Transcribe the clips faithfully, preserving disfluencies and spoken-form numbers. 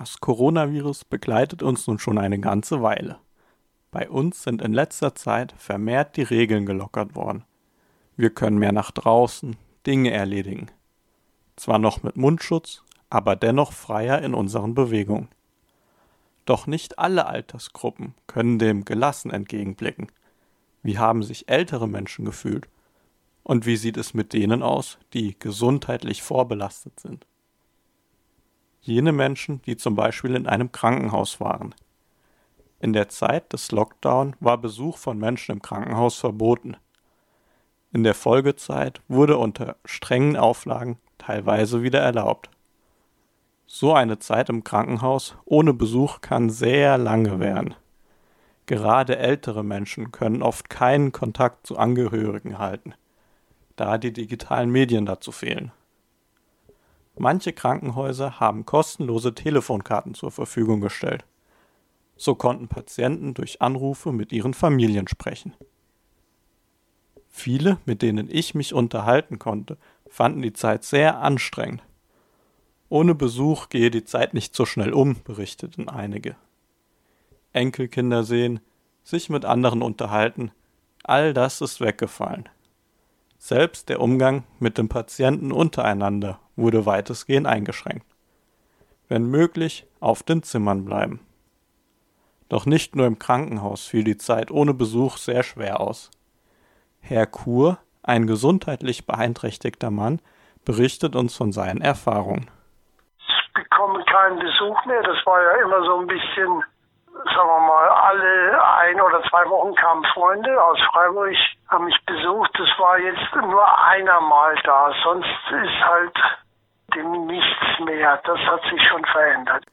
Das Coronavirus begleitet uns nun schon eine ganze Weile. Bei uns sind in letzter Zeit vermehrt die Regeln gelockert worden. Wir können mehr nach draußen Dinge erledigen. Zwar noch mit Mundschutz, aber dennoch freier in unseren Bewegungen. Doch nicht alle Altersgruppen können dem gelassen entgegenblicken. Wie haben sich ältere Menschen gefühlt? Und wie sieht es mit denen aus, die gesundheitlich vorbelastet sind? Jene Menschen, die zum Beispiel in einem Krankenhaus waren. In der Zeit des Lockdown war Besuch von Menschen im Krankenhaus verboten. In der Folgezeit wurde unter strengen Auflagen teilweise wieder erlaubt. So eine Zeit im Krankenhaus ohne Besuch kann sehr lange werden. Gerade ältere Menschen können oft keinen Kontakt zu Angehörigen halten, da die digitalen Medien dazu fehlen. Manche Krankenhäuser haben kostenlose Telefonkarten zur Verfügung gestellt. So konnten Patienten durch Anrufe mit ihren Familien sprechen. Viele, mit denen ich mich unterhalten konnte, fanden die Zeit sehr anstrengend. Ohne Besuch gehe die Zeit nicht so schnell um, berichteten einige. Enkelkinder sehen, sich mit anderen unterhalten, all das ist weggefallen. Selbst der Umgang mit den Patienten untereinander wurde weitestgehend eingeschränkt. Wenn möglich, auf den Zimmern bleiben. Doch nicht nur im Krankenhaus fiel die Zeit ohne Besuch sehr schwer aus. Herr Kur, ein gesundheitlich beeinträchtigter Mann, berichtet uns von seinen Erfahrungen. Ich bekomme keinen Besuch mehr, das war ja immer so ein bisschen, sagen wir mal, alle ein oder zwei Wochen kamen Freunde aus Freiburg, haben mich besucht. Das war jetzt nur einer mal da, sonst ist halt dem nichts mehr. Das hat sich schon verändert.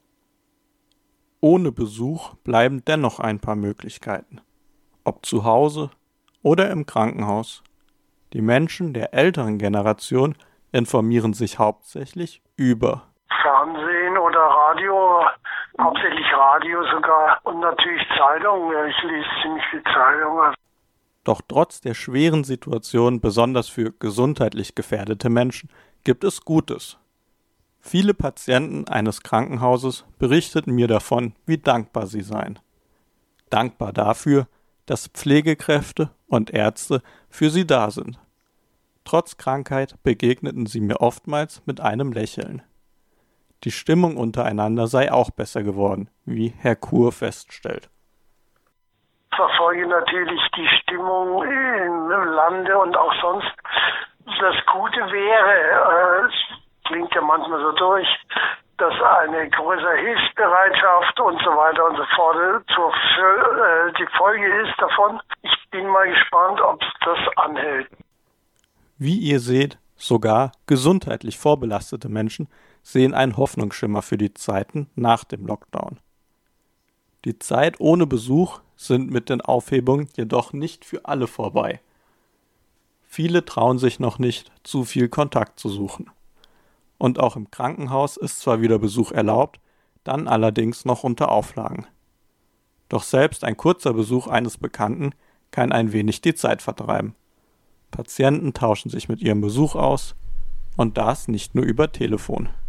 Ohne Besuch bleiben dennoch ein paar Möglichkeiten. Ob zu Hause oder im Krankenhaus. Die Menschen der älteren Generation informieren sich hauptsächlich über Fernsehen oder Radio, hauptsächlich Radio sogar und natürlich Zeitung. Ich lese ziemlich viel Zeitung. Doch trotz der schweren Situation, besonders für gesundheitlich gefährdete Menschen, gibt es Gutes. Viele Patienten eines Krankenhauses berichteten mir davon, wie dankbar sie seien. Dankbar dafür, dass Pflegekräfte und Ärzte für sie da sind. Trotz Krankheit begegneten sie mir oftmals mit einem Lächeln. Die Stimmung untereinander sei auch besser geworden, wie Herr Kur feststellt. Ich verfolge natürlich die Stimmung im Lande und auch sonst. Das Gute wäre, es klingt ja manchmal so durch, dass eine größere Hilfsbereitschaft und so weiter und so fort zur, äh, die Folge ist davon. Ich bin mal gespannt, ob das anhält. Wie ihr seht, sogar gesundheitlich vorbelastete Menschen sehen einen Hoffnungsschimmer für die Zeiten nach dem Lockdown. Die Zeit ohne Besuch sind mit den Aufhebungen jedoch nicht für alle vorbei. Viele trauen sich noch nicht, zu viel Kontakt zu suchen. Und auch im Krankenhaus ist zwar wieder Besuch erlaubt, dann allerdings noch unter Auflagen. Doch selbst ein kurzer Besuch eines Bekannten kann ein wenig die Zeit vertreiben. Patienten tauschen sich mit ihrem Besuch aus und das nicht nur über Telefon.